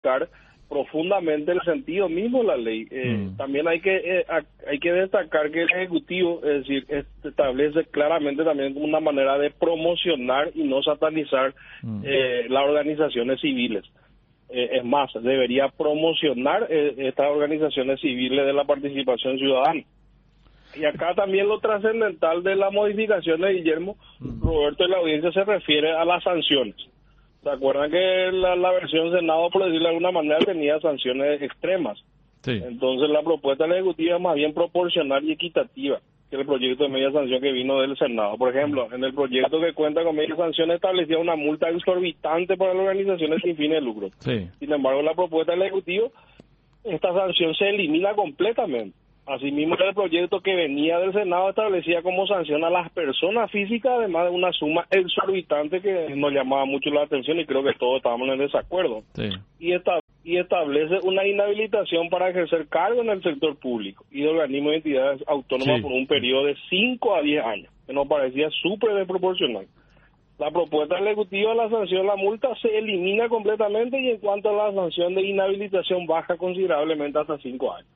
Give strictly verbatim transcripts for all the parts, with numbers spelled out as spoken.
modificar profundamente el sentido mismo de la ley. Eh, mm. También hay que eh, hay que destacar que el Ejecutivo, es decir, establece claramente también una manera de promocionar y no satanizar mm. eh, las organizaciones civiles. Eh, es más, debería promocionar eh, estas organizaciones civiles de la participación ciudadana. Y acá también lo trascendental de la modificación de Guillermo, mm. Roberto, y la audiencia se refiere a las sanciones. ¿Se acuerdan que la, la versión Senado, por decirlo de alguna manera, tenía sanciones extremas? Sí. Entonces la propuesta del Ejecutivo es más bien proporcional y equitativa que el proyecto de media sanción que vino del Senado. Por ejemplo, en el proyecto que cuenta con media sanción establecía una multa exorbitante para las organizaciones sin fines de lucro. Sí. Sin embargo, la propuesta del Ejecutivo, esta sanción se elimina completamente. Asimismo, el proyecto que venía del Senado establecía como sanción a las personas físicas, además de una suma exorbitante que nos llamaba mucho la atención y creo que todos estábamos en desacuerdo. Sí. Y, esta, y establece una inhabilitación para ejercer cargo en el sector público y de organismos y entidades autónomas sí. por un periodo de cinco a diez años, que nos parecía súper desproporcional. La propuesta del Ejecutivo de la sanción, la multa, se elimina completamente y en cuanto a la sanción de inhabilitación baja considerablemente hasta cinco años.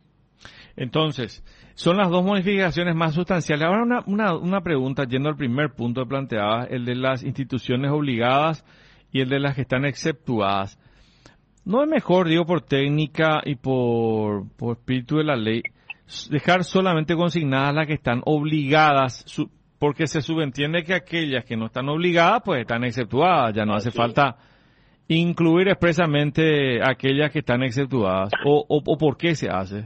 Entonces, son las dos modificaciones más sustanciales. Ahora una, una, una pregunta, yendo al primer punto que planteabas, el de las instituciones obligadas y el de las que están exceptuadas. ¿No es mejor, digo, por técnica y por, por espíritu de la ley, dejar solamente consignadas las que están obligadas, su, porque se subentiende que aquellas que no están obligadas, pues están exceptuadas, ya no hace falta incluir expresamente aquellas que están exceptuadas? ¿O, o, o por qué se hace?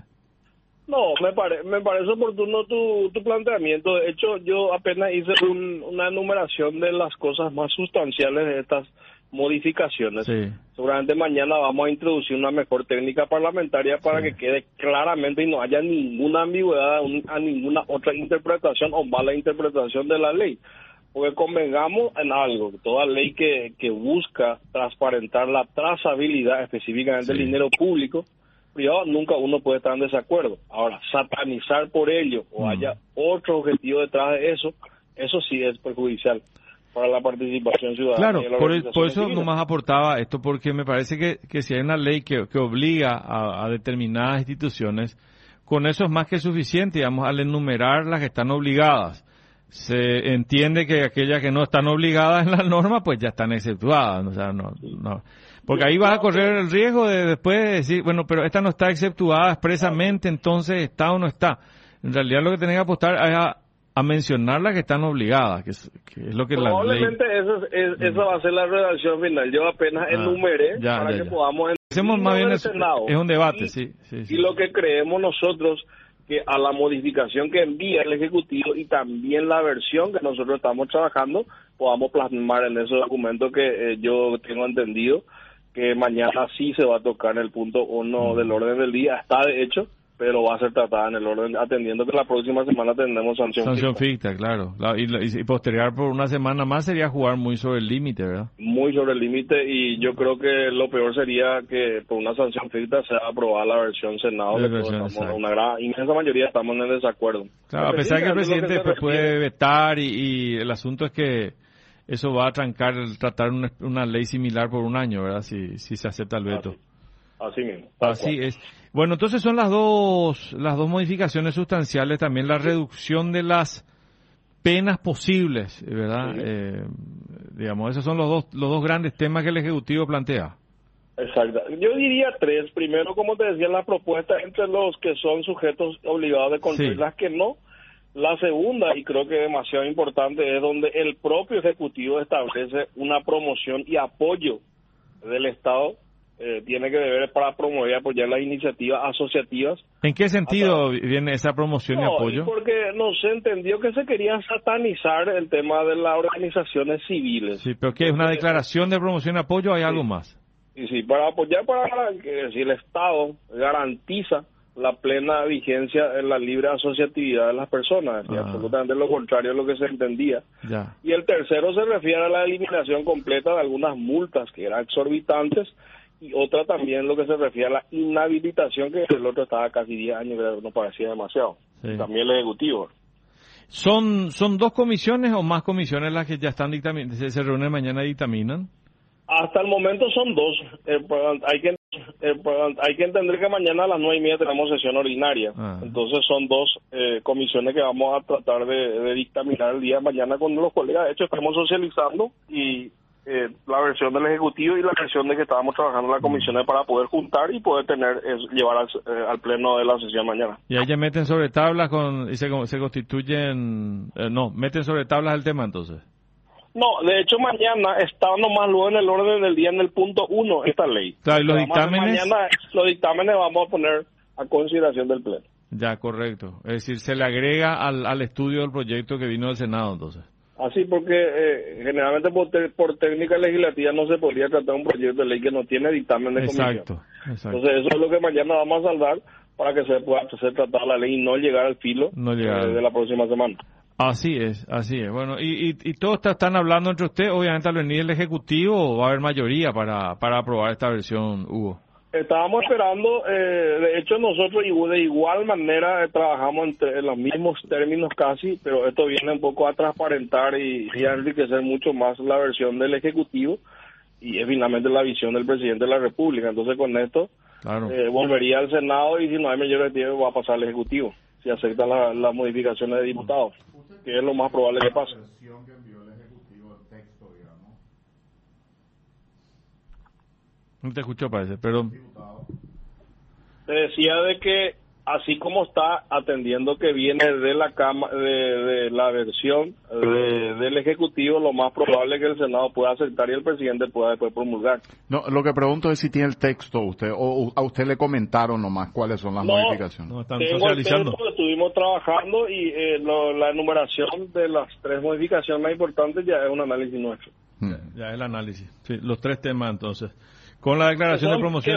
No, me, pare, me parece oportuno tu, tu planteamiento. De hecho, yo apenas hice un, una enumeración de las cosas más sustanciales de estas modificaciones. Sí. Seguramente mañana vamos a introducir una mejor técnica parlamentaria para sí. que quede claramente y no haya ninguna ambigüedad a ninguna otra interpretación o mala interpretación de la ley. Porque convengamos en algo, toda ley que, que busca transparentar la trazabilidad específicamente sí. del dinero público privado, nunca uno puede estar en desacuerdo. Ahora, satanizar por ello o mm. haya otro objetivo detrás de eso, eso sí es perjudicial para la participación ciudadana. Claro, por, el, por eso nomás aportaba esto, porque me parece que, que si hay una ley que, que obliga a, a determinadas instituciones, con eso es más que suficiente, digamos, al enumerar las que están obligadas. Se entiende que aquellas que no están obligadas en la norma, pues ya están exceptuadas, o sea, no, no. Porque ahí vas a correr el riesgo de después decir, bueno, pero esta no está exceptuada expresamente, entonces está o no está. En realidad lo que tenés que apostar es a, a mencionar las que están obligadas, que es, que es lo que la ley... Probablemente eso, es, esa va a ser la redacción final. Yo apenas ah, enumeré ya, para ya, que ya. podamos... Hacemos más bien es, es un debate, y, sí, sí, sí. Y lo que creemos nosotros, que a la modificación que envía el Ejecutivo y también la versión que nosotros estamos trabajando, podamos plasmar en ese documento que eh, yo tengo entendido que mañana sí se va a tocar en el punto uno del orden del día, está de hecho, pero va a ser tratada en el orden, atendiendo que la próxima semana tendremos sanción Sanción ficta, claro. La, y, y, y postergar por una semana más sería jugar muy sobre el límite, ¿verdad? Muy sobre el límite, y yo creo que lo peor sería que por una sanción ficta sea aprobada la versión Senado, que versión, estamos, una gran, inmensa mayoría estamos en desacuerdo. Claro, a pesar de que el presidente que después puede vetar, y, y el asunto es que eso va a trancar el tratar una, una ley similar por un año, ¿verdad? Si, si se acepta el veto. Así, así mismo. Así es. Bueno, entonces son las dos las dos modificaciones sustanciales, también la reducción de las penas posibles, ¿verdad? Sí. Eh, digamos, esos son los dos los dos grandes temas que el Ejecutivo plantea. Exacto. Yo diría tres. Primero, como te decía, la propuesta entre los que son sujetos obligados de cumplir, sí. las que no. La segunda, y creo que demasiado importante, es donde el propio Ejecutivo establece una promoción y apoyo del Estado, eh, tiene que deber para promover y apoyar las iniciativas asociativas. ¿En qué sentido hasta... viene esa promoción no, y apoyo? Porque no se entendió que se quería satanizar el tema de las organizaciones civiles. Sí, pero ¿qué es una declaración de promoción y apoyo o hay sí. algo más? Sí, sí, para apoyar, para que si el Estado garantiza la plena vigencia en la libre asociatividad de las personas, y ah. absolutamente lo contrario de lo que se entendía. Ya. Y el tercero se refiere a la eliminación completa de algunas multas que eran exorbitantes, y otra también lo que se refiere a la inhabilitación, que el otro estaba casi diez años, que nos parecía demasiado. Sí. También el Ejecutivo. ¿Son son dos comisiones o más comisiones las que ya están dictaminando, se, se reúnen mañana y dictaminan? Hasta el momento son dos. Eh, pues, hay que eh, pues, hay que entender que mañana a las nueve y media tenemos sesión ordinaria. Ah. Entonces son dos eh, comisiones que vamos a tratar de, de dictaminar el día de mañana con los colegas. De hecho, estamos socializando y eh, la versión del Ejecutivo y la versión de que estábamos trabajando en la comisión para poder juntar y poder tener eh, llevar al, eh, al pleno de la sesión mañana. Y ahí ya meten sobre tablas con, y se, se constituyen, eh, no, meten sobre tablas el tema entonces. No, de hecho mañana está nomás luego en el orden del día en el punto uno esta ley. Claro, y los dictámenes. Mañana los dictámenes vamos a poner a consideración del pleno. Ya, correcto. Es decir, se le agrega al, al estudio del proyecto que vino del Senado entonces. Así porque eh, generalmente por, te, por técnica legislativa no se podría tratar un proyecto de ley que no tiene dictamen de comisión. Exacto, exacto. Entonces eso es lo que mañana vamos a saldar para que se pueda hacer tratar la ley y no llegar al filo no llegar. Eh, de la próxima semana. Así es, así es. Bueno, y, y, y todos están hablando entre ustedes, obviamente al venir el Ejecutivo va a haber mayoría para, para aprobar esta versión, Hugo. Estábamos esperando, eh, de hecho nosotros de igual manera eh, trabajamos entre, en los mismos términos casi, pero esto viene un poco a transparentar y, y a enriquecer mucho más la versión del Ejecutivo y es finalmente la visión del Presidente de la República. Entonces con esto claro. eh, volvería al Senado y si no hay mayoría de tiempo va a pasar al Ejecutivo, si aceptan las la modificaciones de diputados, que es lo más probable que pase. No te escucho, parece, pero... Te decía de que así como está atendiendo que viene de la cama, de, de la versión de, del Ejecutivo, lo más probable es que el Senado pueda aceptar y el presidente pueda después promulgar. No, lo que pregunto es si tiene el texto usted o a usted le comentaron nomás cuáles son las no, modificaciones. No, están tengo socializando. El texto, estuvimos trabajando y eh, lo, la enumeración de las tres modificaciones más importantes ya es un análisis nuestro. Hmm. Ya, ya es el análisis. Sí, los tres temas entonces. Con la declaración son, de promoción.